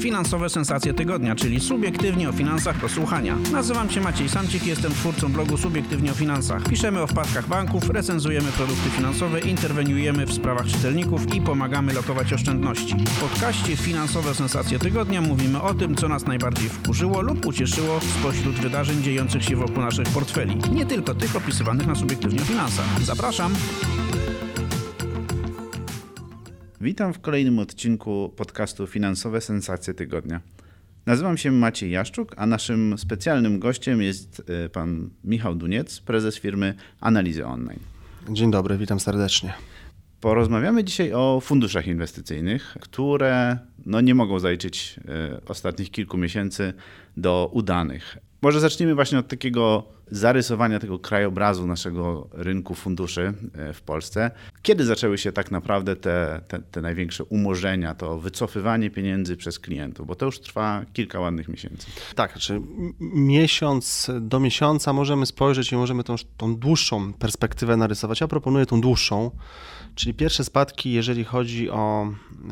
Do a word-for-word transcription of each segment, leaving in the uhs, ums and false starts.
Finansowe sensacje tygodnia, czyli subiektywnie o finansach do słuchania. Nazywam się Maciej Samcik i jestem twórcą blogu Subiektywnie o finansach. Piszemy o wpadkach banków, recenzujemy produkty finansowe, interweniujemy w sprawach czytelników i pomagamy lokować oszczędności. W podcaście Finansowe sensacje tygodnia mówimy o tym, co nas najbardziej wkurzyło lub ucieszyło spośród wydarzeń dziejących się wokół naszych portfeli. Nie tylko tych opisywanych na Subiektywnie o finansach. Zapraszam! Witam w kolejnym odcinku podcastu Finansowe sensacje tygodnia. Nazywam się Maciej Jaszczuk, a naszym specjalnym gościem jest pan Michał Duniec, prezes firmy Analizy Online. Dzień dobry, witam serdecznie. Porozmawiamy dzisiaj o funduszach inwestycyjnych, które no, nie mogą zaliczyć y, ostatnich kilku miesięcy do udanych. Może zacznijmy właśnie od takiego zarysowania tego krajobrazu naszego rynku funduszy w Polsce. Kiedy zaczęły się tak naprawdę te, te, te największe umorzenia, to wycofywanie pieniędzy przez klientów? Bo to już trwa kilka ładnych miesięcy. Tak, znaczy miesiąc do miesiąca możemy spojrzeć i możemy tą, tą dłuższą perspektywę narysować. Ja proponuję tą dłuższą, czyli pierwsze spadki, jeżeli chodzi o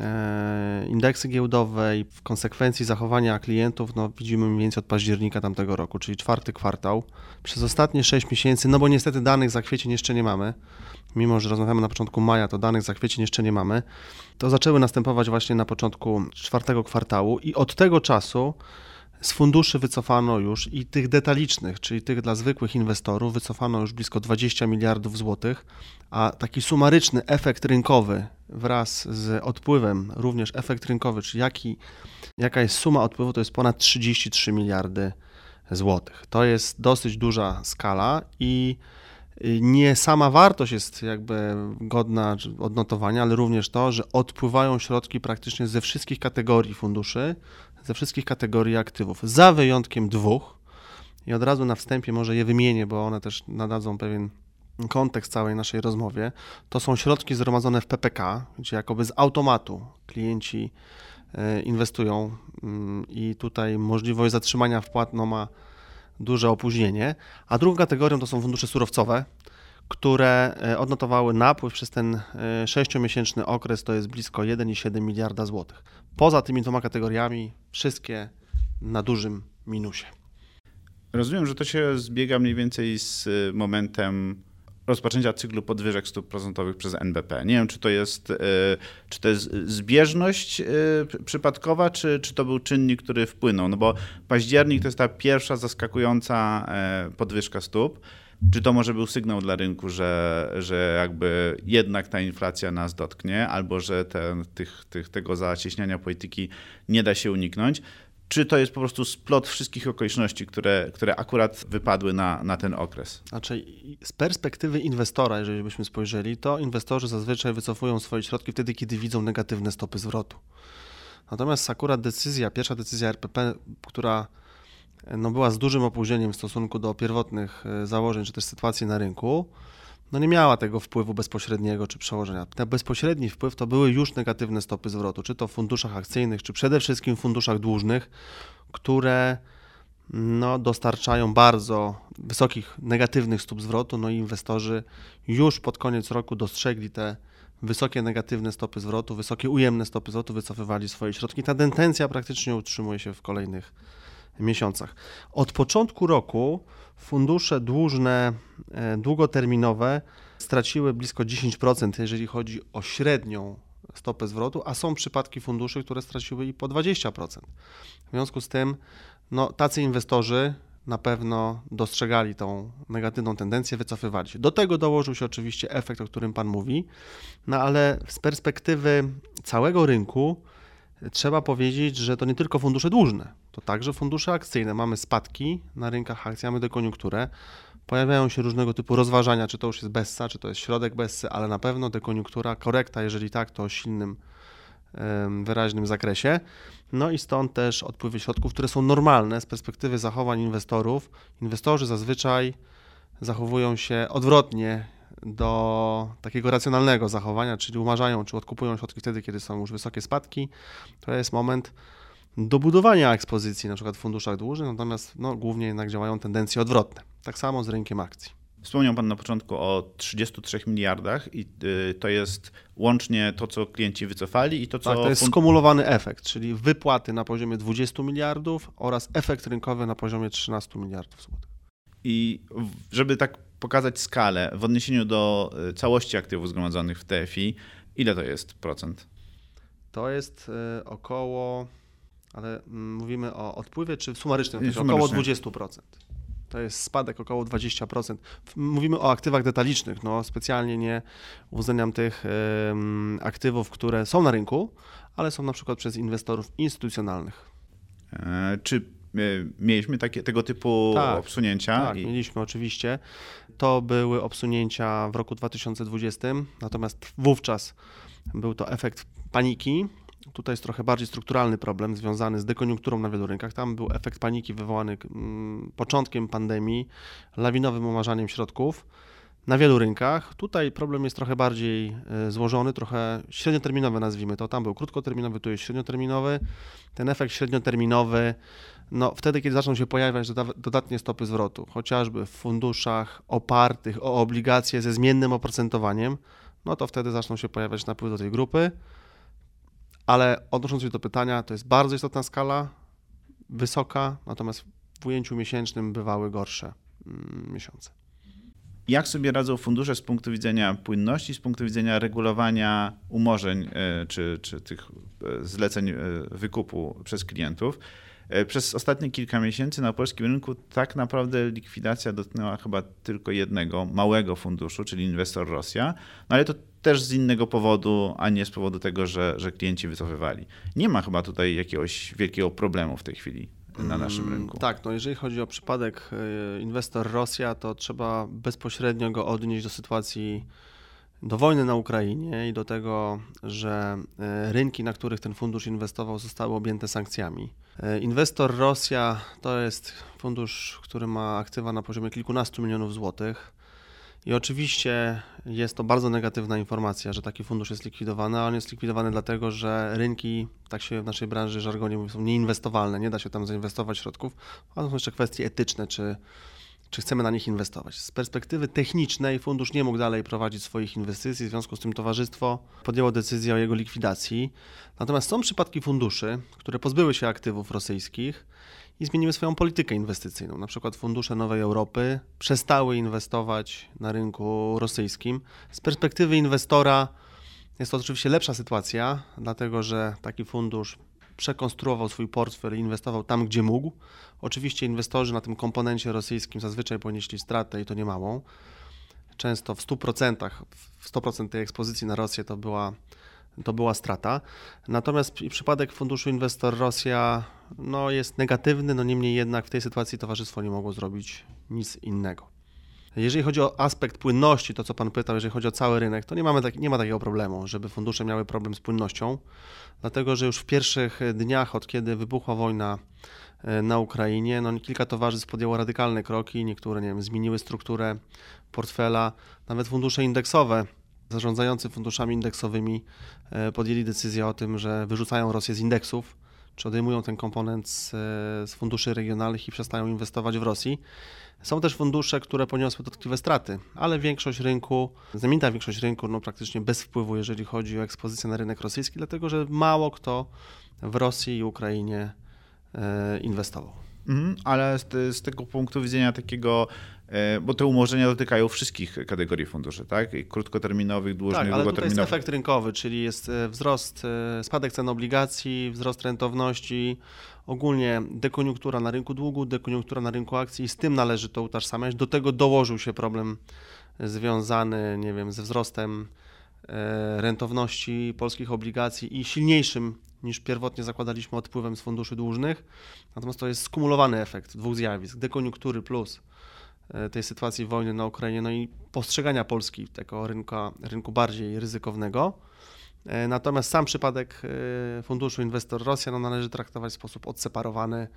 e, indeksy giełdowe i w konsekwencji zachowania klientów, no widzimy mniej więcej od października tamtego roku, czyli czwarty kwartał. Przez ostatnie sześć miesięcy, no bo niestety danych za kwiecień jeszcze nie mamy, mimo że rozmawiamy na początku maja, to danych za kwiecień jeszcze nie mamy, to zaczęły następować właśnie na początku czwartego kwartału i od tego czasu z funduszy wycofano już i tych detalicznych, czyli tych dla zwykłych inwestorów, wycofano już blisko dwadzieścia miliardów złotych, a taki sumaryczny efekt rynkowy wraz z odpływem, również efekt rynkowy, czyli jaki, jaka jest suma odpływu, to jest ponad trzydzieści trzy miliardy złotych. To jest dosyć duża skala i nie sama wartość jest jakby godna odnotowania, ale również to, że odpływają środki praktycznie ze wszystkich kategorii funduszy, ze wszystkich kategorii aktywów, za wyjątkiem dwóch. I od razu na wstępie może je wymienię, bo one też nadadzą pewien kontekst całej naszej rozmowie. To są środki zgromadzone w P P K, gdzie jakoby z automatu klienci inwestują i tutaj możliwość zatrzymania wpłat no, ma duże opóźnienie. A drugą kategorią to są fundusze surowcowe, które odnotowały napływ przez ten sześciomiesięczny okres, to jest blisko jeden przecinek siedem miliarda złotych. Poza tymi dwoma kategoriami wszystkie na dużym minusie. Rozumiem, że to się zbiega mniej więcej z momentem rozpoczęcia cyklu podwyżek stóp procentowych przez N B P. Nie wiem, czy to jest, czy to jest zbieżność przypadkowa, czy, czy to był czynnik, który wpłynął. No bo październik to jest ta pierwsza zaskakująca podwyżka stóp. Czy to może był sygnał dla rynku, że, że jakby jednak ta inflacja nas dotknie, albo że te, tych, tych, tego zacieśniania polityki nie da się uniknąć? Czy to jest po prostu splot wszystkich okoliczności, które, które akurat wypadły na, na ten okres? Znaczy, z perspektywy inwestora, jeżeli byśmy spojrzeli, to inwestorzy zazwyczaj wycofują swoje środki wtedy, kiedy widzą negatywne stopy zwrotu. Natomiast akurat decyzja, pierwsza decyzja R P P, która no, była z dużym opóźnieniem w stosunku do pierwotnych założeń, czy też sytuacji na rynku, no nie miała tego wpływu bezpośredniego czy przełożenia. Ten bezpośredni wpływ to były już negatywne stopy zwrotu, czy to w funduszach akcyjnych, czy przede wszystkim w funduszach dłużnych, które no, dostarczają bardzo wysokich negatywnych stóp zwrotu, no i inwestorzy już pod koniec roku dostrzegli te wysokie negatywne stopy zwrotu, wysokie ujemne stopy zwrotu, wycofywali swoje środki. Ta tendencja praktycznie utrzymuje się w kolejnych miesiącach. Od początku roku fundusze dłużne, długoterminowe straciły blisko dziesięć procent, jeżeli chodzi o średnią stopę zwrotu, a są przypadki funduszy, które straciły i po dwadzieścia procent. W związku z tym no, tacy inwestorzy na pewno dostrzegali tą negatywną tendencję, wycofywali się. Do tego dołożył się oczywiście efekt, o którym Pan mówi, no ale z perspektywy całego rynku trzeba powiedzieć, że to nie tylko fundusze dłużne, to także fundusze akcyjne. Mamy spadki na rynkach akcji, mamy dekoniunkturę. Pojawiają się różnego typu rozważania, czy to już jest Bessa, czy to jest środek Bessy, ale na pewno dekoniunktura, korekta, jeżeli tak, to o silnym, wyraźnym zakresie. No i stąd też odpływy środków, które są normalne z perspektywy zachowań inwestorów. Inwestorzy zazwyczaj zachowują się odwrotnie do takiego racjonalnego zachowania, czyli umarzają, czy odkupują środki wtedy, kiedy są już wysokie spadki. To jest moment do budowania ekspozycji, na przykład w funduszach dłużnych, natomiast no, głównie jednak działają tendencje odwrotne. Tak samo z rynkiem akcji. Wspomniał Pan na początku o trzydziestu trzech miliardach i to jest łącznie to, co klienci wycofali i to, co... Tak, to jest fund... skumulowany efekt, czyli wypłaty na poziomie dwudziestu miliardów oraz efekt rynkowy na poziomie trzynastu miliardów złotych. I żeby tak pokazać skalę w odniesieniu do całości aktywów zgromadzonych w T F I, ile to jest procent? To jest około, ale mówimy o odpływie czy w sumarycznym? To jest Sumarycznym. Około dwadzieścia procent. To jest spadek około dwadzieścia procent. Mówimy o aktywach detalicznych. No, specjalnie nie uwzględniam tych um, aktywów, które są na rynku, ale są na przykład przez inwestorów instytucjonalnych. E, czy e, mieliśmy takie, tego typu tak, obsunięcia? Tak, I... mieliśmy oczywiście. To były obsunięcia w roku dwa tysiące dwudziestym, natomiast wówczas był to efekt paniki. Tutaj jest trochę bardziej strukturalny problem związany z dekoniunkturą na wielu rynkach. Tam był efekt paniki wywołany mm, początkiem pandemii, lawinowym umarzaniem środków na wielu rynkach. Tutaj problem jest trochę bardziej y, złożony, trochę średnioterminowy nazwijmy to. Tam był krótkoterminowy, tu jest średnioterminowy. Ten efekt średnioterminowy, no wtedy, kiedy zaczną się pojawiać doda- dodatnie stopy zwrotu, chociażby w funduszach opartych o obligacje ze zmiennym oprocentowaniem, no to wtedy zaczną się pojawiać napływ do tej grupy. Ale odnosząc się do pytania, to jest bardzo istotna skala, wysoka, natomiast w ujęciu miesięcznym bywały gorsze mm, miesiące. Jak sobie radzą fundusze z punktu widzenia płynności, z punktu widzenia regulowania umorzeń czy, czy tych zleceń wykupu przez klientów? Przez ostatnie kilka miesięcy na polskim rynku tak naprawdę likwidacja dotknęła chyba tylko jednego małego funduszu, czyli Inwestor Rosja, no ale to też z innego powodu, a nie z powodu tego, że, że klienci wycofywali. Nie ma chyba tutaj jakiegoś wielkiego problemu w tej chwili na naszym rynku. Tak, no jeżeli chodzi o przypadek Inwestor Rosja, to trzeba bezpośrednio go odnieść do sytuacji, do wojny na Ukrainie i do tego, że rynki, na których ten fundusz inwestował, zostały objęte sankcjami. Inwestor Rosja to jest fundusz, który ma aktywa na poziomie kilkunastu milionów złotych. I oczywiście jest to bardzo negatywna informacja, że taki fundusz jest likwidowany, a on jest likwidowany dlatego, że rynki, tak się w naszej branży żargonie mówi, są nieinwestowalne, nie da się tam zainwestować środków, a to są jeszcze kwestie etyczne, czy, czy chcemy na nich inwestować. Z perspektywy technicznej fundusz nie mógł dalej prowadzić swoich inwestycji, w związku z tym towarzystwo podjęło decyzję o jego likwidacji. Natomiast są przypadki funduszy, które pozbyły się aktywów rosyjskich i zmieniły swoją politykę inwestycyjną. Na przykład fundusze Nowej Europy przestały inwestować na rynku rosyjskim. Z perspektywy inwestora jest to oczywiście lepsza sytuacja, dlatego że taki fundusz przekonstruował swój portfel i inwestował tam, gdzie mógł. Oczywiście inwestorzy na tym komponencie rosyjskim zazwyczaj ponieśli stratę i to nie małą. Często w stu procentach, w sto procent tej ekspozycji na Rosję to była to była strata. Natomiast przypadek funduszu Inwestor Rosja no, jest negatywny, no niemniej jednak w tej sytuacji towarzystwo nie mogło zrobić nic innego. Jeżeli chodzi o aspekt płynności, to co Pan pytał, jeżeli chodzi o cały rynek, to nie, mamy tak, nie ma takiego problemu, żeby fundusze miały problem z płynnością, dlatego że już w pierwszych dniach, od kiedy wybuchła wojna na Ukrainie, no kilka towarzystw podjęło radykalne kroki, niektóre nie wiem, zmieniły strukturę portfela, nawet fundusze indeksowe zarządzający funduszami indeksowymi podjęli decyzję o tym, że wyrzucają Rosję z indeksów, czy odejmują ten komponent z, z funduszy regionalnych i przestają inwestować w Rosji. Są też fundusze, które poniosły dotkliwe straty, ale większość rynku, znamienita większość rynku, no praktycznie bez wpływu, jeżeli chodzi o ekspozycję na rynek rosyjski, dlatego że mało kto w Rosji i Ukrainie e, inwestował. Mhm, ale z, z tego punktu widzenia takiego, bo te umorzenia dotykają wszystkich kategorii funduszy, tak? I krótkoterminowych, dłużnych, tak, ale długoterminowych. Tutaj jest efekt rynkowy, czyli jest wzrost, spadek cen obligacji, wzrost rentowności, ogólnie dekoniunktura na rynku długu, dekoniunktura na rynku akcji i z tym należy to utożsamiać. Do tego dołożył się problem związany, nie wiem, ze wzrostem rentowności polskich obligacji i silniejszym niż pierwotnie zakładaliśmy odpływem z funduszy dłużnych. Natomiast to jest skumulowany efekt dwóch zjawisk, dekoniunktury plus tej sytuacji wojny na Ukrainie, no i postrzegania Polski jako rynka, rynku bardziej ryzykownego. Natomiast sam przypadek funduszu Inwestor Rosja no, należy traktować w sposób odseparowany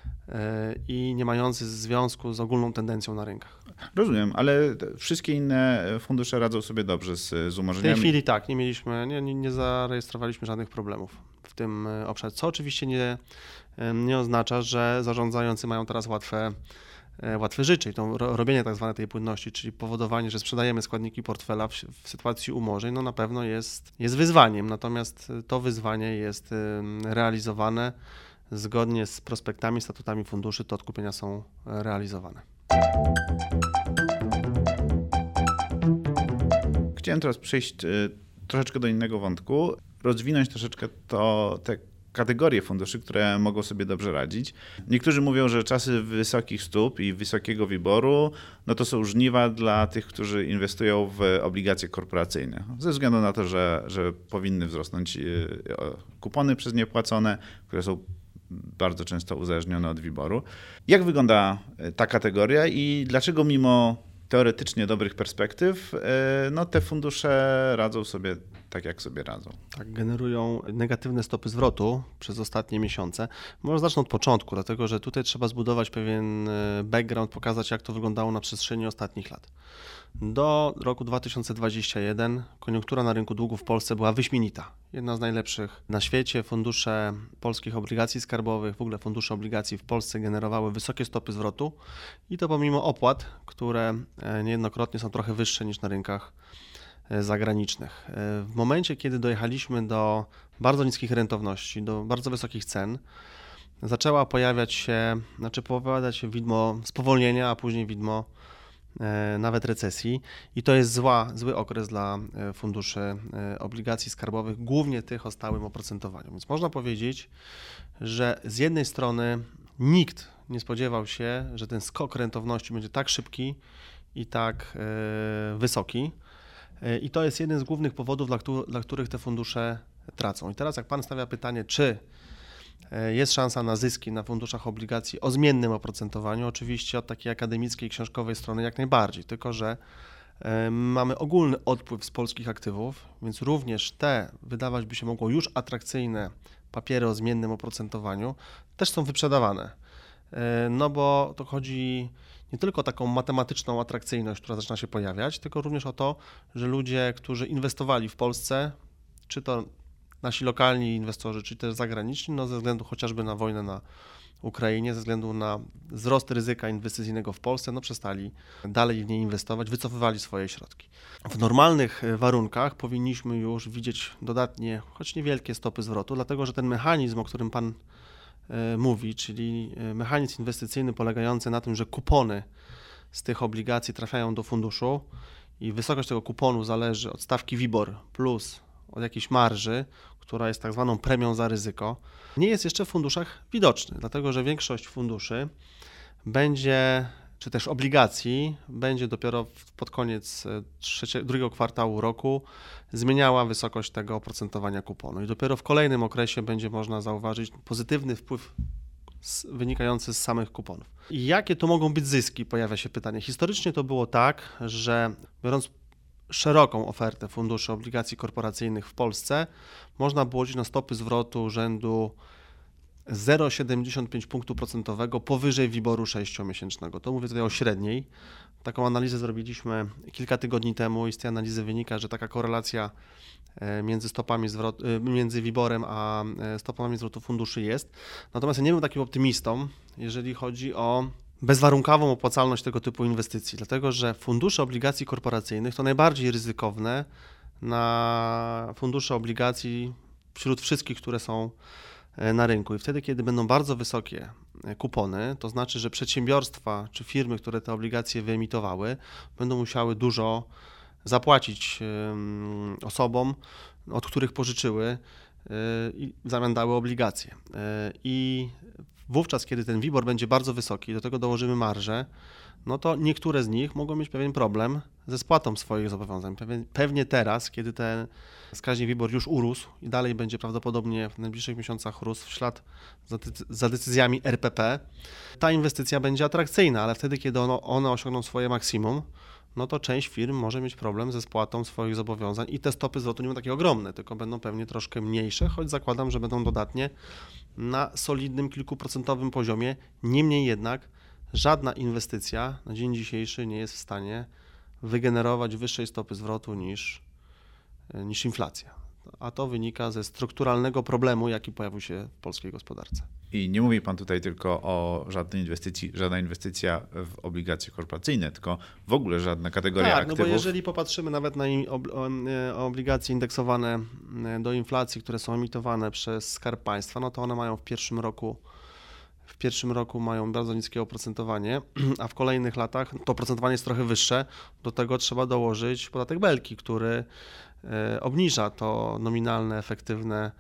i nie mający związku z ogólną tendencją na rynkach. Rozumiem, ale wszystkie inne fundusze radzą sobie dobrze z, z umorzeniami? W tej chwili tak, nie mieliśmy, nie, nie, nie zarejestrowaliśmy żadnych problemów w tym obszarze, co oczywiście nie, nie oznacza, że zarządzający mają teraz łatwe łatwy żyć, czyli to robienie tak zwanej tej płynności, czyli powodowanie, że sprzedajemy składniki portfela w, w sytuacji umorzeń, no na pewno jest, jest wyzwaniem, natomiast to wyzwanie jest realizowane zgodnie z prospektami, statutami funduszy, te odkupienia są realizowane. Chciałem teraz przejść troszeczkę do innego wątku, rozwinąć troszeczkę to, te kategorie funduszy, które mogą sobie dobrze radzić. Niektórzy mówią, że czasy wysokich stóp i wysokiego wiboru, no to są żniwa dla tych, którzy inwestują w obligacje korporacyjne. Ze względu na to, że, że powinny wzrosnąć kupony przez nie płacone, które są bardzo często uzależnione od wiboru. Jak wygląda ta kategoria i dlaczego mimo teoretycznie dobrych perspektyw, no te fundusze radzą sobie tak, jak sobie radzą? Tak, generują negatywne stopy zwrotu przez ostatnie miesiące. Może zacznę od początku, dlatego że tutaj trzeba zbudować pewien background, pokazać, jak to wyglądało na przestrzeni ostatnich lat. Do roku dwa tysiące dwudziestego pierwszego koniunktura na rynku długów w Polsce była wyśmienita. Jedna z najlepszych na świecie. Fundusze polskich obligacji skarbowych, w ogóle fundusze obligacji w Polsce generowały wysokie stopy zwrotu i to pomimo opłat, które niejednokrotnie są trochę wyższe niż na rynkach zagranicznych. W momencie, kiedy dojechaliśmy do bardzo niskich rentowności, do bardzo wysokich cen, zaczęła pojawiać się, znaczy pojawiać się widmo spowolnienia, a później widmo nawet recesji i to jest zła, zły okres dla funduszy obligacji skarbowych, głównie tych o stałym oprocentowaniu. Więc można powiedzieć, że z jednej strony nikt nie spodziewał się, że ten skok rentowności będzie tak szybki i tak wysoki i to jest jeden z głównych powodów, dla, dla których te fundusze tracą. I teraz jak Pan stawia pytanie, czy jest szansa na zyski na funduszach obligacji o zmiennym oprocentowaniu, oczywiście od takiej akademickiej, książkowej strony jak najbardziej, tylko że mamy ogólny odpływ z polskich aktywów, więc również te, wydawać by się mogło, już atrakcyjne papiery o zmiennym oprocentowaniu też są wyprzedawane. No bo to chodzi nie tylko o taką matematyczną atrakcyjność, która zaczyna się pojawiać, tylko również o to, że ludzie, którzy inwestowali w Polsce, czy to nasi lokalni inwestorzy, czy też zagraniczni, no ze względu chociażby na wojnę na Ukrainie, ze względu na wzrost ryzyka inwestycyjnego w Polsce, no przestali dalej w niej inwestować, wycofywali swoje środki. W normalnych warunkach powinniśmy już widzieć dodatnie, choć niewielkie stopy zwrotu, dlatego że ten mechanizm, o którym Pan mówi, czyli mechanizm inwestycyjny polegający na tym, że kupony z tych obligacji trafiają do funduszu i wysokość tego kuponu zależy od stawki WIBOR plus od jakiejś marży, która jest tak zwaną premią za ryzyko, nie jest jeszcze w funduszach widoczny, dlatego że większość funduszy będzie, czy też obligacji, będzie dopiero pod koniec trzeciego, drugiego kwartału roku zmieniała wysokość tego oprocentowania kuponu i dopiero w kolejnym okresie będzie można zauważyć pozytywny wpływ z, wynikający z samych kuponów. I jakie to mogą być zyski? Pojawia się pytanie. Historycznie to było tak, że biorąc szeroką ofertę funduszy obligacji korporacyjnych w Polsce, można było liczyć na stopy zwrotu rzędu zero przecinek siedemdziesiąt pięć punktu procentowego powyżej wiboru sześciomiesięcznego. To mówię tutaj o średniej. Taką analizę zrobiliśmy kilka tygodni temu i z tej analizy wynika, że taka korelacja między stopami zwrotu, między wiborem a stopami zwrotu funduszy jest. Natomiast ja nie byłem takim optymistą, jeżeli chodzi o bezwarunkową opłacalność tego typu inwestycji, dlatego że fundusze obligacji korporacyjnych to najbardziej ryzykowne na fundusze obligacji wśród wszystkich, które są na rynku. I wtedy, kiedy będą bardzo wysokie kupony, to znaczy, że przedsiębiorstwa czy firmy, które te obligacje wyemitowały, będą musiały dużo zapłacić osobom, od których pożyczyły i w zamian dały obligacje. I wówczas, kiedy ten WIBOR będzie bardzo wysoki, do tego dołożymy marżę, no to niektóre z nich mogą mieć pewien problem ze spłatą swoich zobowiązań. Pewnie, pewnie teraz, kiedy ten wskaźnik WIBOR już urósł i dalej będzie prawdopodobnie w najbliższych miesiącach rósł w ślad za, za decyzjami R P P, ta inwestycja będzie atrakcyjna, ale wtedy, kiedy ono, one osiągną swoje maksimum, no to część firm może mieć problem ze spłatą swoich zobowiązań i te stopy zwrotu nie będą takie ogromne, tylko będą pewnie troszkę mniejsze, choć zakładam, że będą dodatnie na solidnym kilkuprocentowym poziomie. Niemniej jednak żadna inwestycja na dzień dzisiejszy nie jest w stanie wygenerować wyższej stopy zwrotu niż, niż inflacja. a to wynika ze strukturalnego problemu, jaki pojawił się w polskiej gospodarce. I nie mówi pan tutaj tylko o żadnej inwestycji, żadna inwestycja w obligacje korporacyjne, tylko w ogóle żadna kategoria tak, aktywów. No bo jeżeli popatrzymy nawet na obligacje indeksowane do inflacji, które są emitowane przez Skarb Państwa, no to one mają w pierwszym roku w pierwszym roku mają bardzo niskie oprocentowanie, a w kolejnych latach to oprocentowanie jest trochę wyższe. Do tego trzeba dołożyć podatek Belki, który obniża to nominalne, efektywne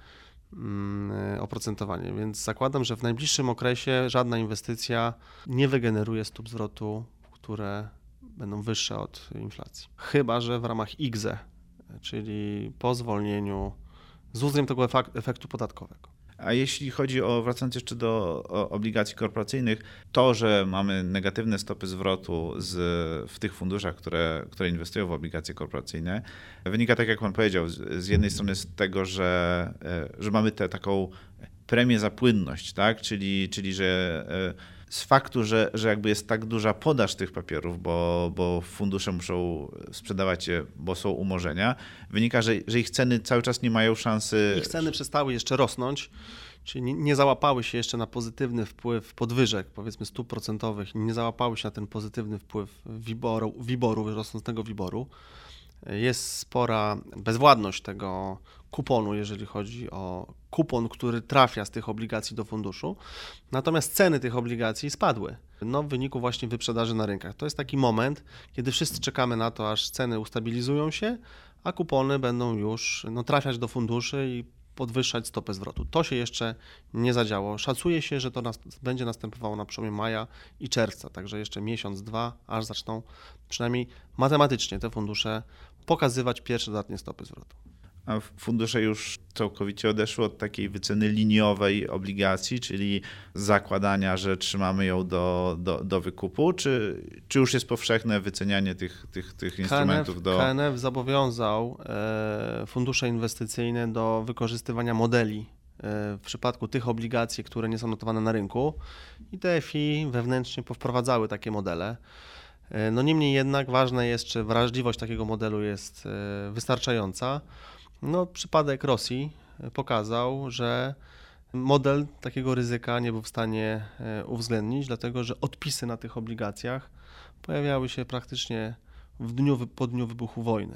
oprocentowanie, więc zakładam, że w najbliższym okresie żadna inwestycja nie wygeneruje stóp zwrotu, które będą wyższe od inflacji. Chyba że w ramach I G Z E, czyli po zwolnieniu, z uwzględnieniem tego efektu podatkowego. A jeśli chodzi o, wracając jeszcze do obligacji korporacyjnych, to, że mamy negatywne stopy zwrotu z, w tych funduszach, które, które inwestują w obligacje korporacyjne, wynika, tak jak pan powiedział, z, z jednej strony z tego, że, że mamy tę taką premię za płynność, tak? czyli, czyli że z faktu, że, że jakby jest tak duża podaż tych papierów, bo, bo fundusze muszą sprzedawać je, bo są umorzenia, wynika, że, że ich ceny cały czas nie mają szansy... Ich ceny przestały jeszcze rosnąć, czyli nie, nie załapały się jeszcze na pozytywny wpływ podwyżek, powiedzmy stóp procentowych, nie załapały się na ten pozytywny wpływ wiboru, wiboru rosnącego wiboru. Jest spora bezwładność tego kuponu, jeżeli chodzi o kupon, który trafia z tych obligacji do funduszu. Natomiast ceny tych obligacji spadły no, w wyniku właśnie wyprzedaży na rynkach. To jest taki moment, kiedy wszyscy czekamy na to, aż ceny ustabilizują się, a kupony będą już no, trafiać do funduszy i podwyższać stopę zwrotu. To się jeszcze nie zadziało. Szacuje się, że to nas, będzie następowało na przełomie maja i czerwca, także jeszcze miesiąc, dwa, aż zaczną przynajmniej matematycznie te fundusze pokazywać pierwsze dodatnie stopy zwrotu. A fundusze już całkowicie odeszły od takiej wyceny liniowej obligacji, czyli zakładania, że trzymamy ją do, do, do wykupu, czy, czy już jest powszechne wycenianie tych, tych, tych instrumentów? K N F, do... K N F zobowiązał e, fundusze inwestycyjne do wykorzystywania modeli e, w przypadku tych obligacji, które nie są notowane na rynku i T F I wewnętrznie powprowadzały takie modele. E, no niemniej jednak ważne jest, czy wrażliwość takiego modelu jest e, wystarczająca. No, przypadek Rosji pokazał, że model takiego ryzyka nie był w stanie uwzględnić, dlatego że odpisy na tych obligacjach pojawiały się praktycznie w dniu, po dniu wybuchu wojny.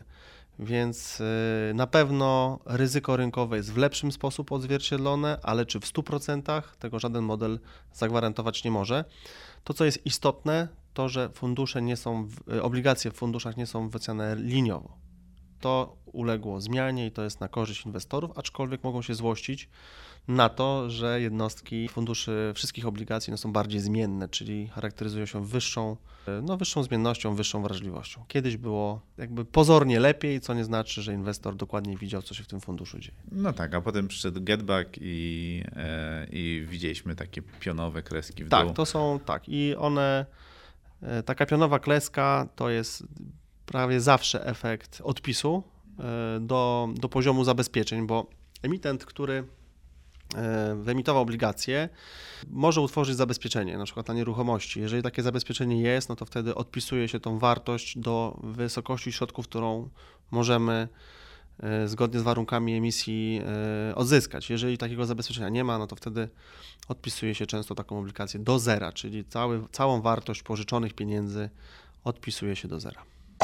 Więc na pewno ryzyko rynkowe jest w lepszym sposób odzwierciedlone, ale czy w stu procentach tego żaden model zagwarantować nie może. To, co jest istotne, to, że fundusze nie są, obligacje w funduszach nie są wyceniane liniowo. To uległo zmianie i to jest na korzyść inwestorów, aczkolwiek mogą się złościć na to, że jednostki funduszy wszystkich obligacji no, są bardziej zmienne, czyli charakteryzują się wyższą, no, wyższą zmiennością, wyższą wrażliwością. Kiedyś było jakby pozornie lepiej, co nie znaczy, że inwestor dokładnie widział, co się w tym funduszu dzieje. No tak, a potem przyszedł Getback i, e, i widzieliśmy takie pionowe kreski w dół. Tak, to są, tak i one, taka pionowa kreska to jest prawie zawsze efekt odpisu do, do poziomu zabezpieczeń, bo emitent, który wyemitował obligacje, może utworzyć zabezpieczenie, na przykład na nieruchomości. Jeżeli takie zabezpieczenie jest, no to wtedy odpisuje się tą wartość do wysokości środków, którą możemy zgodnie z warunkami emisji odzyskać. Jeżeli takiego zabezpieczenia nie ma, no to wtedy odpisuje się często taką obligację do zera, czyli cały, całą wartość pożyczonych pieniędzy odpisuje się do zera.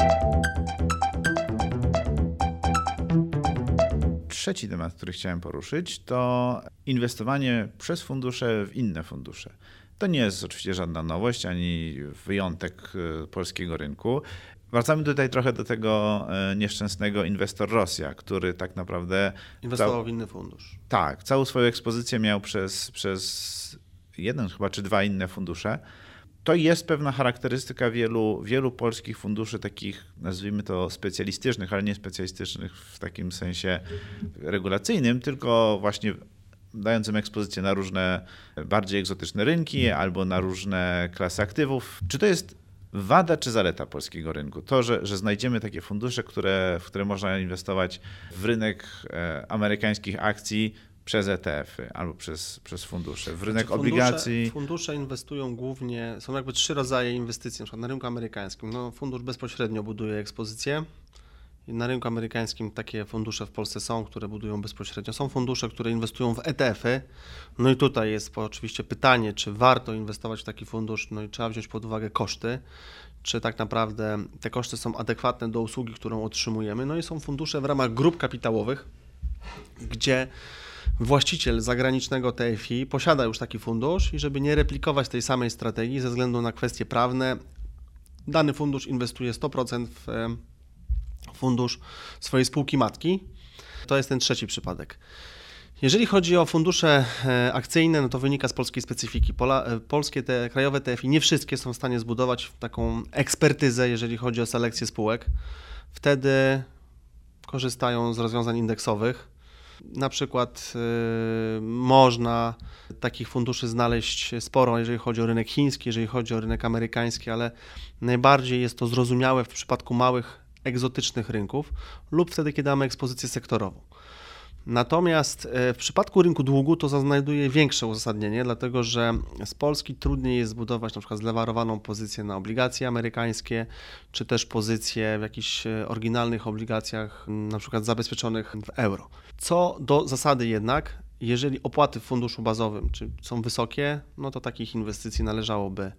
Trzeci temat, który chciałem poruszyć, to inwestowanie przez fundusze w inne fundusze. To nie jest oczywiście żadna nowość, ani wyjątek polskiego rynku. Wracamy tutaj trochę do tego nieszczęsnego inwestor Rosja, który tak naprawdę... Inwestował cał... w inny fundusz. Tak, całą swoją ekspozycję miał przez, przez jeden chyba czy dwa inne fundusze. To jest pewna charakterystyka wielu, wielu polskich funduszy, takich nazwijmy to specjalistycznych, ale nie specjalistycznych w takim sensie regulacyjnym, tylko właśnie dającym ekspozycję na różne bardziej egzotyczne rynki albo na różne klasy aktywów. Czy to jest wada czy zaleta polskiego rynku? To, że, że znajdziemy takie fundusze, które, w które można inwestować w rynek e, amerykańskich akcji przez E T F-y albo przez, przez fundusze, w rynek znaczy fundusze, obligacji. Fundusze inwestują głównie, są jakby trzy rodzaje inwestycji, na przykład na rynku amerykańskim. No, fundusz bezpośrednio buduje ekspozycję Na rynku amerykańskim takie fundusze w Polsce są, które budują bezpośrednio. Są fundusze, które inwestują w E T F-y. No i tutaj jest oczywiście pytanie, czy warto inwestować w taki fundusz, no i trzeba wziąć pod uwagę koszty, czy tak naprawdę te koszty są adekwatne do usługi, którą otrzymujemy. No i są fundusze w ramach grup kapitałowych, gdzie właściciel zagranicznego T F I posiada już taki fundusz i żeby nie replikować tej samej strategii ze względu na kwestie prawne, dany fundusz inwestuje sto procent w fundusz swojej spółki matki. To jest ten trzeci przypadek. Jeżeli chodzi o fundusze akcyjne, no to wynika z polskiej specyfiki. Pola, polskie te krajowe T F I nie wszystkie są w stanie zbudować taką ekspertyzę, jeżeli chodzi o selekcję spółek. Wtedy korzystają z rozwiązań indeksowych. Na przykład yy, można takich funduszy znaleźć sporo, jeżeli chodzi o rynek chiński, jeżeli chodzi o rynek amerykański, ale najbardziej jest to zrozumiałe w przypadku małych, egzotycznych rynków lub wtedy, kiedy mamy ekspozycję sektorową. Natomiast w przypadku rynku długu to znajduje większe uzasadnienie, dlatego że z Polski trudniej jest zbudować na przykład zlewarowaną pozycję na obligacje amerykańskie, czy też pozycję w jakichś oryginalnych obligacjach, na przykład zabezpieczonych w euro. Co do zasady jednak, jeżeli opłaty w funduszu bazowym czy są wysokie, no to takich inwestycji należałoby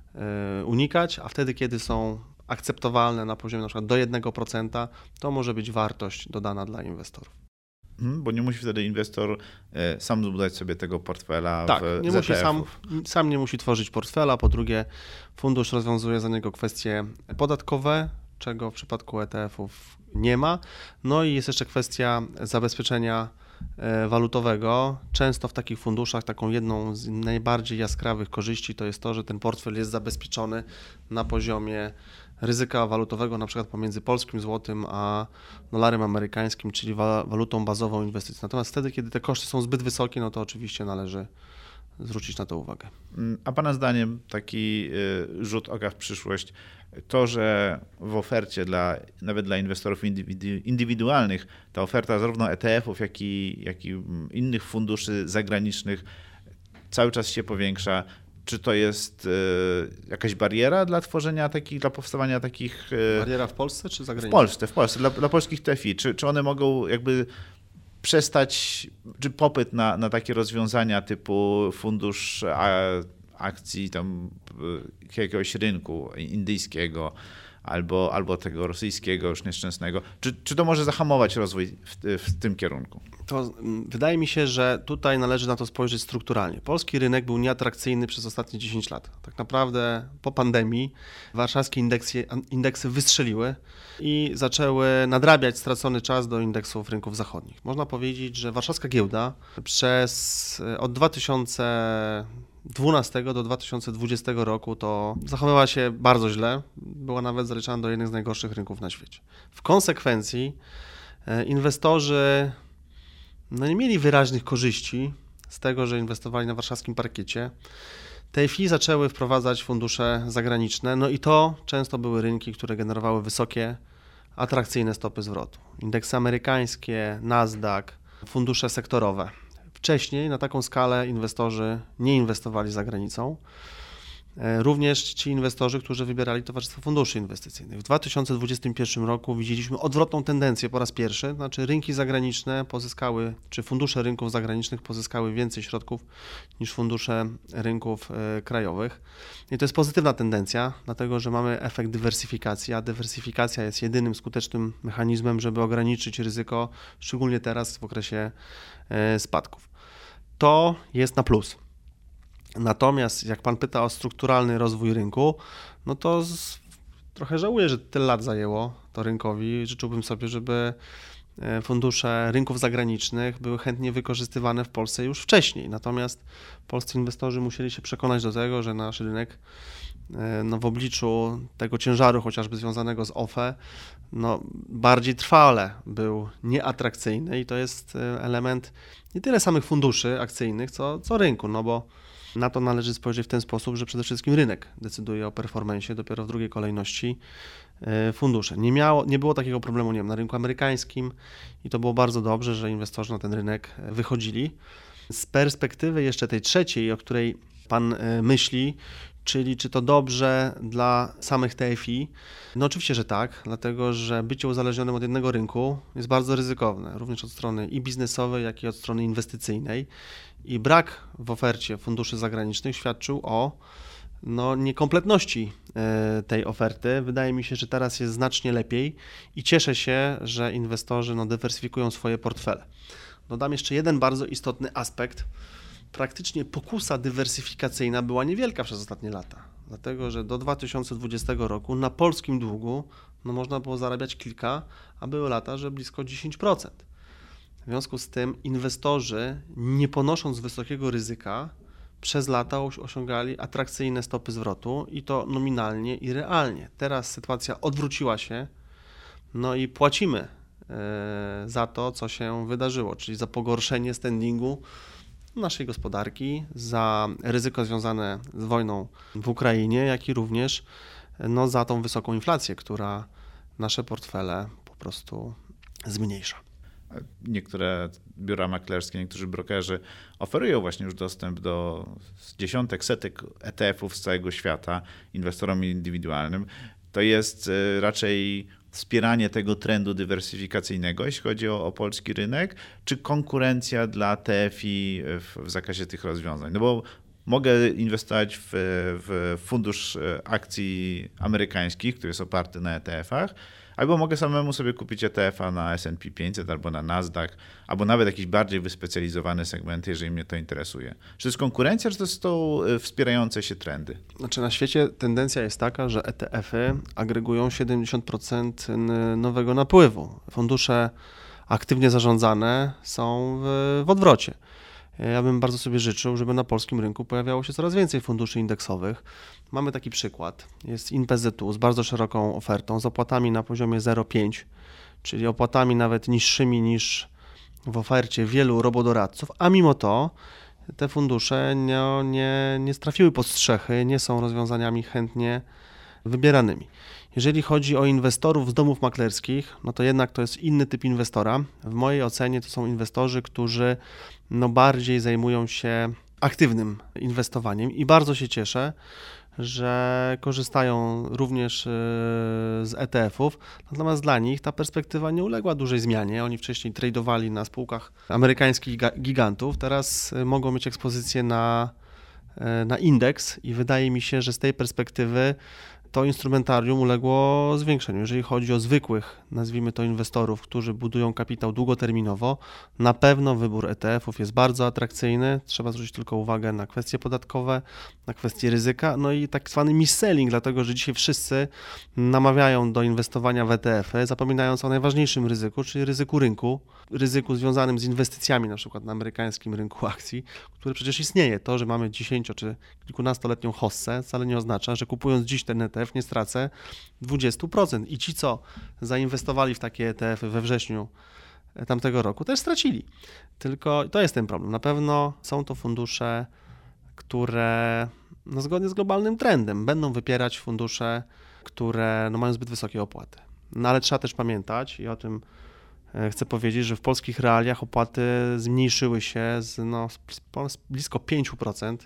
unikać, a wtedy, kiedy są akceptowalne na poziomie na przykład do jednego procenta, to może być wartość dodana dla inwestorów. Bo nie musi wtedy inwestor sam zbudować sobie tego portfela tak, w nie musi sam, sam nie musi tworzyć portfela. Po drugie, fundusz rozwiązuje za niego kwestie podatkowe, czego w przypadku E T F-ów nie ma. No i jest jeszcze kwestia zabezpieczenia walutowego. Często w takich funduszach taką jedną z najbardziej jaskrawych korzyści to jest to, że ten portfel jest zabezpieczony na poziomie ryzyka walutowego, na przykład pomiędzy polskim złotym a dolarem amerykańskim, czyli walutą bazową inwestycji. Natomiast wtedy, kiedy te koszty są zbyt wysokie, no to oczywiście należy zwrócić na to uwagę. A Pana zdaniem taki rzut oka w przyszłość, to, że w ofercie dla, nawet dla inwestorów indywidualnych, ta oferta zarówno E T F-ów, jak i, jak i innych funduszy zagranicznych cały czas się powiększa. Czy to jest jakaś bariera dla tworzenia takich, dla powstawania takich... Bariera w Polsce czy za granicą? W Polsce, w Polsce, dla, dla polskich T F I. Czy, czy one mogą jakby przestać, czy popyt na, na takie rozwiązania typu fundusz akcji tam jakiegoś rynku indyjskiego albo, albo tego rosyjskiego już nieszczęsnego, czy, czy to może zahamować rozwój w, w tym kierunku? To wydaje mi się, że tutaj należy na to spojrzeć strukturalnie. Polski rynek był nieatrakcyjny przez ostatnie dziesięć lat. Tak naprawdę po pandemii warszawskie indeksy, indeksy wystrzeliły i zaczęły nadrabiać stracony czas do indeksów rynków zachodnich. Można powiedzieć, że warszawska giełda przez od dwa tysiące dwunastego do dwa tysiące dwudziestego roku to zachowywała się bardzo źle. Była nawet zaliczana do jednych z najgorszych rynków na świecie. W konsekwencji inwestorzy no nie mieli wyraźnych korzyści z tego, że inwestowali na warszawskim parkiecie. T F I zaczęły wprowadzać fundusze zagraniczne, no i to często były rynki, które generowały wysokie, atrakcyjne stopy zwrotu. Indeksy amerykańskie, Nasdaq, fundusze sektorowe. Wcześniej na taką skalę inwestorzy nie inwestowali za granicą. Również ci inwestorzy, którzy wybierali towarzystwo funduszy inwestycyjnych. W dwa tysiące dwudziestym pierwszym roku widzieliśmy odwrotną tendencję po raz pierwszy, znaczy rynki zagraniczne pozyskały, czy fundusze rynków zagranicznych pozyskały więcej środków niż fundusze rynków y, krajowych. I to jest pozytywna tendencja, dlatego że mamy efekt dywersyfikacji, a dywersyfikacja jest jedynym skutecznym mechanizmem, żeby ograniczyć ryzyko, szczególnie teraz w okresie y, spadków. To jest na plus. Natomiast jak Pan pyta o strukturalny rozwój rynku, no to z, trochę żałuję, że tyle lat zajęło to rynkowi. Życzyłbym sobie, żeby fundusze rynków zagranicznych były chętnie wykorzystywane w Polsce już wcześniej. Natomiast polscy inwestorzy musieli się przekonać do tego, że nasz rynek no, w obliczu tego ciężaru chociażby związanego z O F E no, bardziej trwale był nieatrakcyjny i to jest element nie tyle samych funduszy akcyjnych, co, co rynku, no bo na to należy spojrzeć w ten sposób, że przede wszystkim rynek decyduje o performance'ie, dopiero w drugiej kolejności fundusze. Nie miało, nie było takiego problemu, nie wiem, na rynku amerykańskim i to było bardzo dobrze, że inwestorzy na ten rynek wychodzili. Z perspektywy jeszcze tej trzeciej, o której Pan myśli, Czyli czy to dobrze dla samych T F I? No oczywiście, że tak, dlatego że bycie uzależnionym od jednego rynku jest bardzo ryzykowne, również od strony i biznesowej, jak i od strony inwestycyjnej. I brak w ofercie funduszy zagranicznych świadczył o no, niekompletności tej oferty. Wydaje mi się, że teraz jest znacznie lepiej i cieszę się, że inwestorzy no, dywersyfikują swoje portfele. Dodam jeszcze jeden bardzo istotny aspekt. Praktycznie pokusa dywersyfikacyjna była niewielka przez ostatnie lata, dlatego że do dwa tysiące dwudziestego roku na polskim długu no, można było zarabiać kilka, a były lata, że blisko dziesięć procent. W związku z tym inwestorzy, nie ponosząc wysokiego ryzyka, przez lata osiągali atrakcyjne stopy zwrotu i to nominalnie i realnie. Teraz sytuacja odwróciła się, no i płacimy za to, co się wydarzyło, czyli za pogorszenie standingu naszej gospodarki, za ryzyko związane z wojną w Ukrainie, jak i również no, za tą wysoką inflację, która nasze portfele po prostu zmniejsza. Niektóre biura maklerskie, niektórzy brokerzy oferują właśnie już dostęp do dziesiątek, setek E T F-ów z całego świata inwestorom indywidualnym. To jest raczej wspieranie tego trendu dywersyfikacyjnego, jeśli chodzi o, o polski rynek, czy konkurencja dla T F I w, w zakresie tych rozwiązań? No bo mogę inwestować w, w fundusz akcji amerykańskich, który jest oparty na E T F-ach, albo mogę samemu sobie kupić E T F-a na S and P pięćset albo na Nasdaq, albo nawet jakiś bardziej wyspecjalizowany segment, jeżeli mnie to interesuje. Czy to jest konkurencja, czy to są wspierające się trendy? Znaczy na świecie tendencja jest taka, że E T F-y agregują siedemdziesiąt procent nowego napływu. Fundusze aktywnie zarządzane są w, w odwrocie. Ja bym bardzo sobie życzył, żeby na polskim rynku pojawiało się coraz więcej funduszy indeksowych. Mamy taki przykład. Jest In P Z U z bardzo szeroką ofertą, z opłatami na poziomie zero przecinek pięć, czyli opłatami nawet niższymi niż w ofercie wielu robodoradców, a mimo to te fundusze nie, nie, nie trafiły pod strzechy, nie są rozwiązaniami chętnie wybieranymi. Jeżeli chodzi o inwestorów z domów maklerskich, no to jednak to jest inny typ inwestora. W mojej ocenie to są inwestorzy, którzy no bardziej zajmują się aktywnym inwestowaniem i bardzo się cieszę, że korzystają również z E T F-ów, natomiast dla nich ta perspektywa nie uległa dużej zmianie. Oni wcześniej tradowali na spółkach amerykańskich gigantów, teraz mogą mieć ekspozycję na, na indeks i wydaje mi się, że z tej perspektywy to instrumentarium uległo zwiększeniu. Jeżeli chodzi o zwykłych, nazwijmy to inwestorów, którzy budują kapitał długoterminowo, na pewno wybór E T F-ów jest bardzo atrakcyjny. Trzeba zwrócić tylko uwagę na kwestie podatkowe, na kwestie ryzyka, no i tak zwany mis-selling, dlatego że dzisiaj wszyscy namawiają do inwestowania w E T F-y, zapominając o najważniejszym ryzyku, czyli ryzyku rynku, ryzyku związanym z inwestycjami na przykład na amerykańskim rynku akcji, który przecież istnieje. To, że mamy dziesięcio czy kilkunastoletnią hossę, wcale nie oznacza, że kupując dziś ten E T F nie stracę dwadzieścia procent. I ci, co zainwestowali w takie E T F-y we wrześniu tamtego roku, też stracili. Tylko to jest ten problem. Na pewno są to fundusze, które no, zgodnie z globalnym trendem będą wypierać fundusze, które no, mają zbyt wysokie opłaty. No ale trzeba też pamiętać i o tym chcę powiedzieć, że w polskich realiach opłaty zmniejszyły się z, no, z blisko pięć procent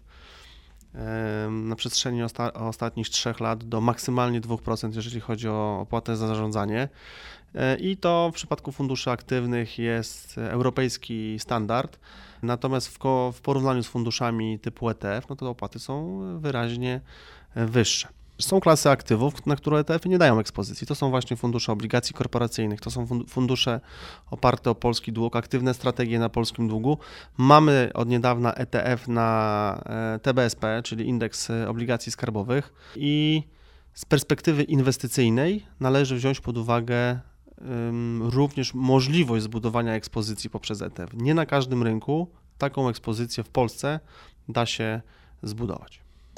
na przestrzeni osta- ostatnich trzech lat do maksymalnie dwa procent, jeżeli chodzi o opłatę za zarządzanie. I to w przypadku funduszy aktywnych jest europejski standard, natomiast w, ko- w porównaniu z funduszami typu E T F, no to opłaty są wyraźnie wyższe. Są klasy aktywów, na które E T F-y nie dają ekspozycji. To są właśnie fundusze obligacji korporacyjnych, to są fundusze oparte o polski dług, aktywne strategie na polskim długu. Mamy od niedawna E T F na T B S P, czyli indeks obligacji skarbowych i z perspektywy inwestycyjnej należy wziąć pod uwagę um, również możliwość zbudowania ekspozycji poprzez E T F. Nie na każdym rynku taką ekspozycję w Polsce da się zbudować.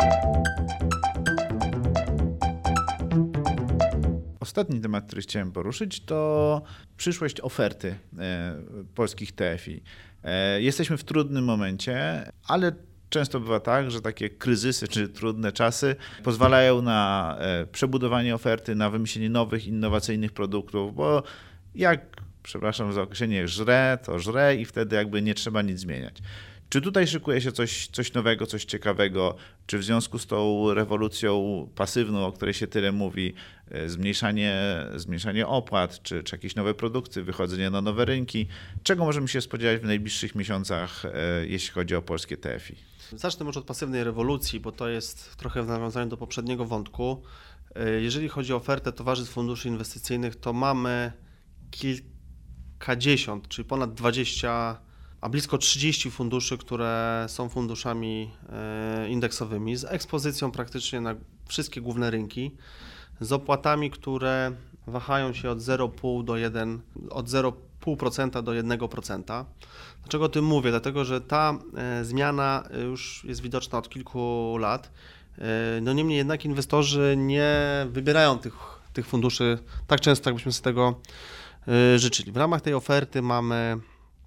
Ostatni temat, który chciałem poruszyć, to przyszłość oferty e, polskich T F I. E, jesteśmy w trudnym momencie, ale często bywa tak, że takie kryzysy czy trudne czasy pozwalają na e, przebudowanie oferty, na wymyślenie nowych, innowacyjnych produktów, bo jak, przepraszam za określenie, żre, to żre i wtedy jakby nie trzeba nic zmieniać. Czy tutaj szykuje się coś, coś nowego, coś ciekawego? Czy w związku z tą rewolucją pasywną, o której się tyle mówi, zmniejszanie, zmniejszanie opłat, czy, czy jakieś nowe produkty, wychodzenie na nowe rynki, czego możemy się spodziewać w najbliższych miesiącach, jeśli chodzi o polskie T F I? Zacznę może od pasywnej rewolucji, bo to jest trochę w nawiązaniu do poprzedniego wątku. Jeżeli chodzi o ofertę towarzystw funduszy inwestycyjnych, to mamy kilkadziesiąt, czyli ponad dwadzieścia, a blisko trzydzieści funduszy, które są funduszami indeksowymi, z ekspozycją praktycznie na wszystkie główne rynki, z opłatami, które wahają się od zero przecinek pięć do jeden, od zero przecinek pięć procent do jeden procent. Dlaczego o tym mówię? Dlatego, że ta zmiana już jest widoczna od kilku lat. No niemniej jednak inwestorzy nie wybierają tych, tych funduszy tak często, jakbyśmy sobie tego życzyli. W ramach tej oferty mamy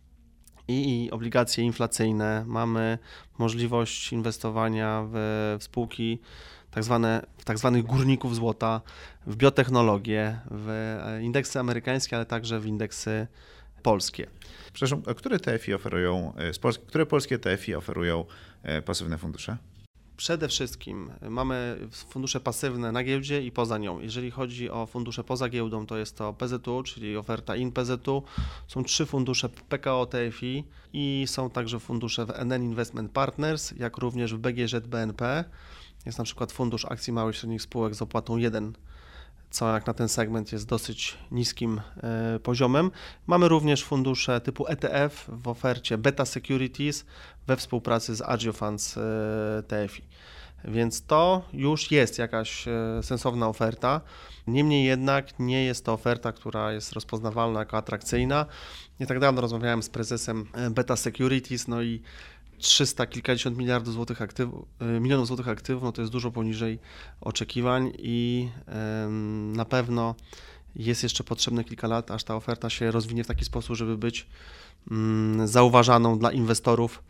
i, i obligacje inflacyjne, mamy możliwość inwestowania w, w spółki tak zwane, w tak zwanych górników złota, w biotechnologię, w indeksy amerykańskie, ale także w indeksy polskie. Przepraszam, a które T F I oferują, które polskie T F I oferują pasywne fundusze? Przede wszystkim mamy fundusze pasywne na giełdzie i poza nią. Jeżeli chodzi o fundusze poza giełdą, to jest to P Z U, czyli oferta in P Z U. Są trzy fundusze P K O T F I i są także fundusze w N N Investment Partners, jak również w B G Ż B N P. Jest na przykład fundusz akcji małych i średnich spółek z opłatą jeden, co jak na ten segment jest dosyć niskim y, poziomem. Mamy również fundusze typu E T F w ofercie Beta Securities we współpracy z Agio Funds y, T F I. Więc to już jest jakaś y, sensowna oferta. Niemniej jednak nie jest to oferta, która jest rozpoznawalna jako atrakcyjna. Nie tak dawno rozmawiałem z prezesem Beta Securities, no i trzysta kilkadziesiąt miliardów złotych aktywów, milionów złotych aktywów, no to jest dużo poniżej oczekiwań i na pewno jest jeszcze potrzebne kilka lat, aż ta oferta się rozwinie w taki sposób, żeby być zauważaną dla inwestorów.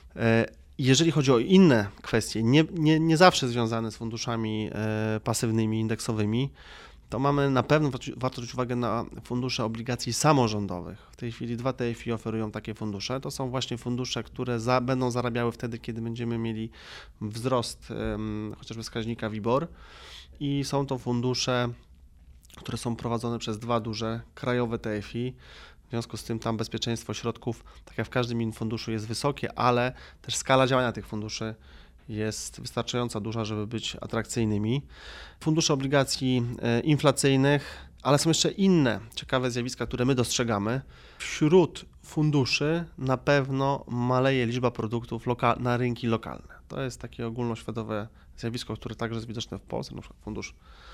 Jeżeli chodzi o inne kwestie, nie, nie, nie zawsze związane z funduszami pasywnymi, indeksowymi, to mamy na pewno, warto zwrócić uwagę na fundusze obligacji samorządowych. W tej chwili dwa T F I oferują takie fundusze. To są właśnie fundusze, które za, będą zarabiały wtedy, kiedy będziemy mieli wzrost um, chociażby wskaźnika WIBOR i są to fundusze, które są prowadzone przez dwa duże krajowe T F I. W związku z tym tam bezpieczeństwo środków, tak jak w każdym innym funduszu, jest wysokie, ale też skala działania tych funduszy jest wystarczająco duża, żeby być atrakcyjnymi. Fundusze obligacji inflacyjnych, ale są jeszcze inne ciekawe zjawiska, które my dostrzegamy. Wśród funduszy na pewno maleje liczba produktów loka- na rynki lokalne. To jest takie ogólnoświatowe zjawisko, które także jest widoczne w Polsce, na przykład fundusz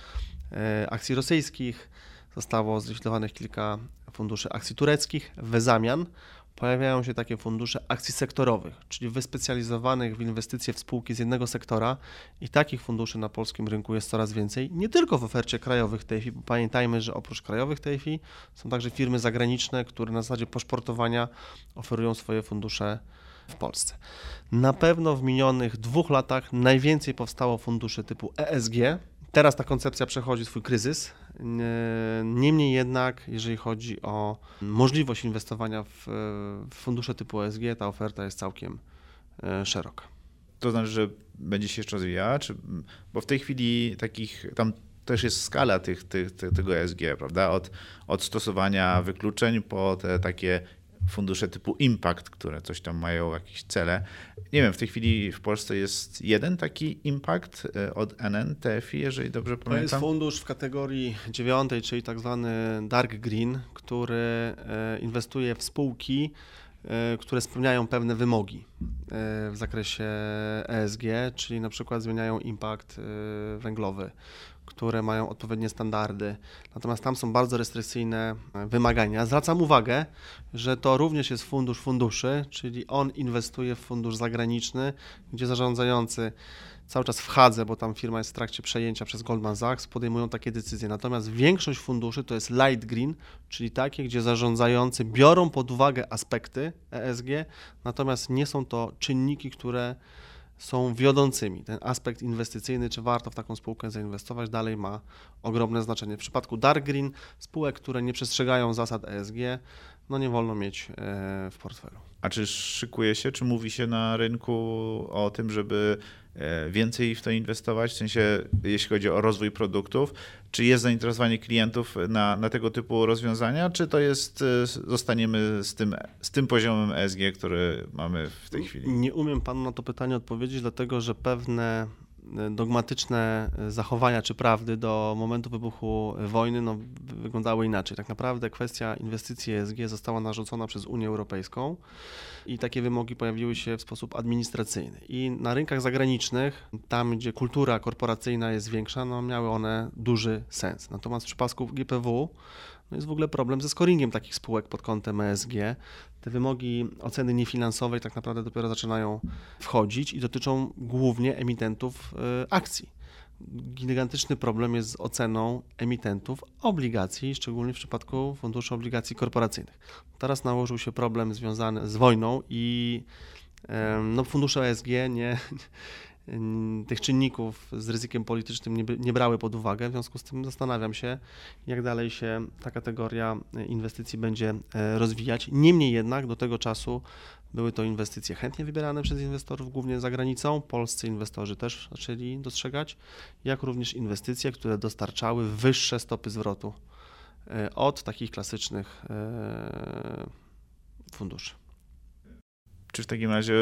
akcji rosyjskich, zostało zlikwidowanych kilka funduszy akcji tureckich. W zamian pojawiają się takie fundusze akcji sektorowych, czyli wyspecjalizowanych w inwestycje w spółki z jednego sektora i takich funduszy na polskim rynku jest coraz więcej, nie tylko w ofercie krajowych T F I, bo pamiętajmy, że oprócz krajowych T F I są także firmy zagraniczne, które na zasadzie paszportowania oferują swoje fundusze w Polsce. Na pewno w minionych dwóch latach najwięcej powstało funduszy typu E S G. Teraz ta koncepcja przechodzi swój kryzys. Niemniej jednak, jeżeli chodzi o możliwość inwestowania w fundusze typu E S G, ta oferta jest całkiem szeroka. To znaczy, że będzie się jeszcze rozwijała? Czy, bo w tej chwili takich, tam też jest skala tych, tych, tego E S G, prawda? Od, od stosowania wykluczeń po te takie fundusze typu Impact, które coś tam mają, jakieś cele. Nie wiem, w tej chwili w Polsce jest jeden taki Impact od N N T F I, jeżeli dobrze pamiętam. To jest fundusz w kategorii dziewiątej, czyli tak zwany Dark Green, który inwestuje w spółki, które spełniają pewne wymogi w zakresie E S G, czyli na przykład zmieniają impact węglowy, które mają odpowiednie standardy. Natomiast tam są bardzo restrykcyjne wymagania. Zwracam uwagę, że to również jest fundusz funduszy, czyli on inwestuje w fundusz zagraniczny, gdzie zarządzający cały czas w Hadze, bo tam firma jest w trakcie przejęcia przez Goldman Sachs, podejmują takie decyzje. Natomiast większość funduszy to jest light green, czyli takie, gdzie zarządzający biorą pod uwagę aspekty E S G, natomiast nie są to czynniki, które są wiodącymi. Ten aspekt inwestycyjny, czy warto w taką spółkę zainwestować, dalej ma ogromne znaczenie. W przypadku Dark Green, spółek, które nie przestrzegają zasad E S G, no nie wolno mieć w portfelu. A czy szykuje się, czy mówi się na rynku o tym, żeby więcej w to inwestować, w sensie jeśli chodzi o rozwój produktów, czy jest zainteresowanie klientów na, na tego typu rozwiązania, czy to jest, zostaniemy z tym, z tym poziomem E S G, który mamy w tej chwili? Nie umiem panu na to pytanie odpowiedzieć, dlatego że pewne dogmatyczne zachowania czy prawdy do momentu wybuchu wojny no, wyglądały inaczej. Tak naprawdę kwestia inwestycji E S G została narzucona przez Unię Europejską i takie wymogi pojawiły się w sposób administracyjny. I na rynkach zagranicznych, tam gdzie kultura korporacyjna jest większa, no, miały one duży sens. Natomiast w przypadku G P W no, jest w ogóle problem ze scoringiem takich spółek pod kątem E S G. Te wymogi oceny niefinansowej tak naprawdę dopiero zaczynają wchodzić i dotyczą głównie emitentów akcji. Gigantyczny problem jest z oceną emitentów obligacji, szczególnie w przypadku funduszy obligacji korporacyjnych. Teraz nałożył się problem związany z wojną i no, fundusze E S G nie, tych czynników z ryzykiem politycznym nie, nie brały pod uwagę, w związku z tym zastanawiam się, jak dalej się ta kategoria inwestycji będzie rozwijać. Niemniej jednak do tego czasu były to inwestycje chętnie wybierane przez inwestorów, głównie za granicą. Polscy inwestorzy też zaczęli dostrzegać, jak również inwestycje, które dostarczały wyższe stopy zwrotu od takich klasycznych funduszy. Czy w takim razie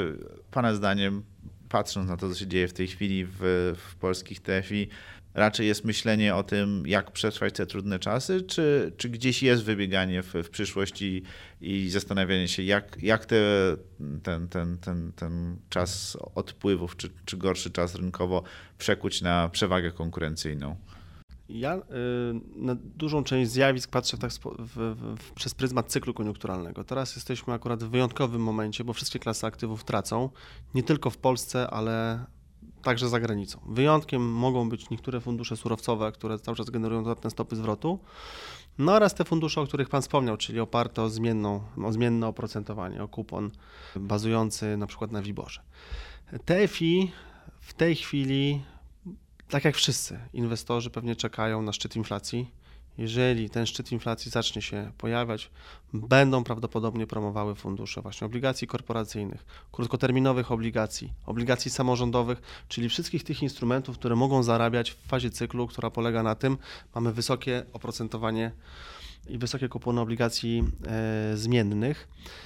Pana zdaniem, patrząc na to, co się dzieje w tej chwili w, w polskich T F I, raczej jest myślenie o tym, jak przetrwać te trudne czasy, czy, czy gdzieś jest wybieganie w, w przyszłość i, i zastanawianie się, jak, jak te, ten, ten, ten, ten czas odpływów, czy, czy gorszy czas rynkowo przekuć na przewagę konkurencyjną? Ja y, na dużą część zjawisk patrzę tak spo, w, w, w, przez pryzmat cyklu koniunkturalnego. Teraz jesteśmy akurat w wyjątkowym momencie, bo wszystkie klasy aktywów tracą, nie tylko w Polsce, ale także za granicą. Wyjątkiem mogą być niektóre fundusze surowcowe, które cały czas generują dodatne stopy zwrotu, no oraz te fundusze, o których Pan wspomniał, czyli oparte o, zmienną, o zmienne oprocentowanie, o kupon bazujący na przykład na WIBOR-ze. T F I w tej chwili, tak jak wszyscy inwestorzy, pewnie czekają na szczyt inflacji. Jeżeli ten szczyt inflacji zacznie się pojawiać, będą prawdopodobnie promowały fundusze właśnie obligacji korporacyjnych, krótkoterminowych obligacji, obligacji samorządowych, czyli wszystkich tych instrumentów, które mogą zarabiać w fazie cyklu, która polega na tym, mamy wysokie oprocentowanie i wysokie kupony obligacji e, zmiennych.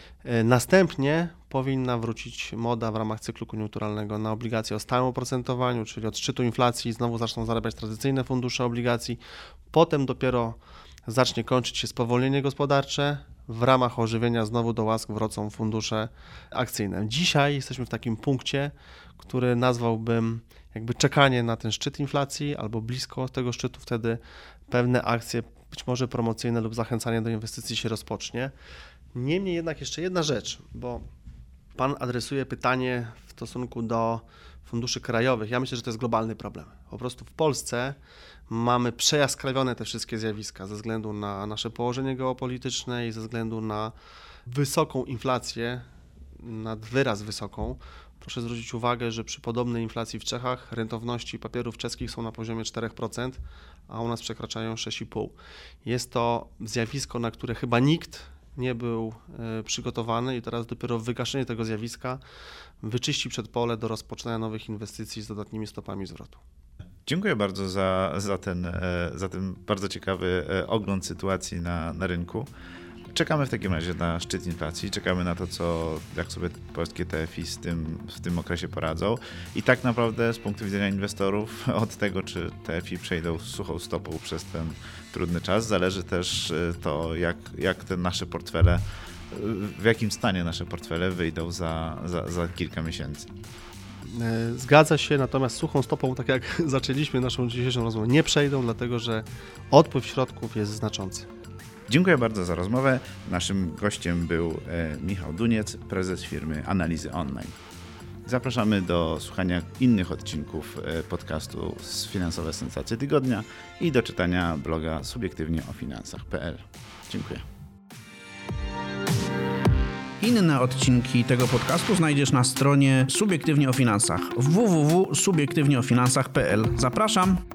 Następnie powinna wrócić moda w ramach cyklu koniunkturalnego na obligacje o stałym oprocentowaniu, czyli od szczytu inflacji znowu zaczną zarabiać tradycyjne fundusze obligacji. Potem dopiero zacznie kończyć się spowolnienie gospodarcze. W ramach ożywienia znowu do łask wrócą fundusze akcyjne. Dzisiaj jesteśmy w takim punkcie, który nazwałbym jakby czekanie na ten szczyt inflacji albo blisko tego szczytu. Wtedy pewne akcje, być może promocyjne lub zachęcanie do inwestycji się rozpocznie. Niemniej jednak jeszcze jedna rzecz, bo Pan adresuje pytanie w stosunku do funduszy krajowych. Ja myślę, że to jest globalny problem. Po prostu w Polsce mamy przejaskrawione te wszystkie zjawiska ze względu na nasze położenie geopolityczne i ze względu na wysoką inflację, nad wyraz wysoką. Proszę zwrócić uwagę, że przy podobnej inflacji w Czechach rentowności papierów czeskich są na poziomie cztery procent, a u nas przekraczają sześć i pół procent. Jest to zjawisko, na które chyba nikt nie był y, przygotowany i teraz dopiero wygaszenie tego zjawiska wyczyści przedpole do rozpoczynania nowych inwestycji z dodatnimi stopami zwrotu. Dziękuję bardzo za, za, ten, za ten bardzo ciekawy ogląd sytuacji na, na rynku. Czekamy w takim razie na szczyt inflacji, czekamy na to, co, jak sobie polskie T F I z tym, w tym okresie poradzą. I tak naprawdę z punktu widzenia inwestorów od tego, czy T F I przejdą suchą stopą przez ten trudny czas, zależy też to, jak, jak te nasze portfele, w jakim stanie nasze portfele wyjdą za, za, za kilka miesięcy. Zgadza się, natomiast suchą stopą, tak jak zaczęliśmy naszą dzisiejszą rozmowę, nie przejdą, dlatego że odpływ środków jest znaczący. Dziękuję bardzo za rozmowę. Naszym gościem był Michał Duniec, prezes firmy Analizy Online. Zapraszamy do słuchania innych odcinków podcastu z Finansowe Sensacje Tygodnia i do czytania bloga subiektywnie o finansach kropka p l. Dziękuję. Inne odcinki tego podcastu znajdziesz na stronie Subiektywnie o Finansach w w w kropka subiektywnie o finansach kropka p l. Zapraszam!